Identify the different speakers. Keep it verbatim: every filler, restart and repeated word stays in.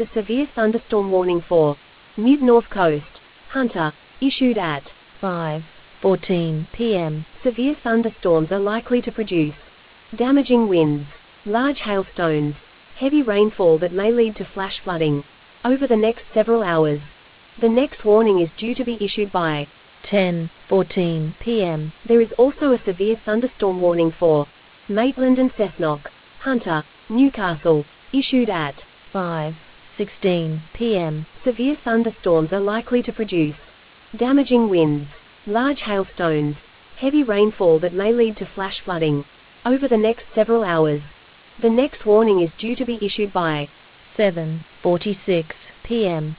Speaker 1: a severe thunderstorm warning for mid-north coast. Hunter. Issued at five fourteen p m Severe thunderstorms are likely to produce damaging winds, large hailstones, heavy rainfall that may lead to flash flooding over the next several hours. The next warning is due to be issued by ten fourteen p m There is also a severe thunderstorm warning for Maitland and Cessnock. Hunter. Newcastle. Issued at five sixteen p m Severe thunderstorms are likely to produce damaging winds, large hailstones, heavy rainfall that may lead to flash flooding over the next several hours. The next warning is due to be issued by seven forty-six p m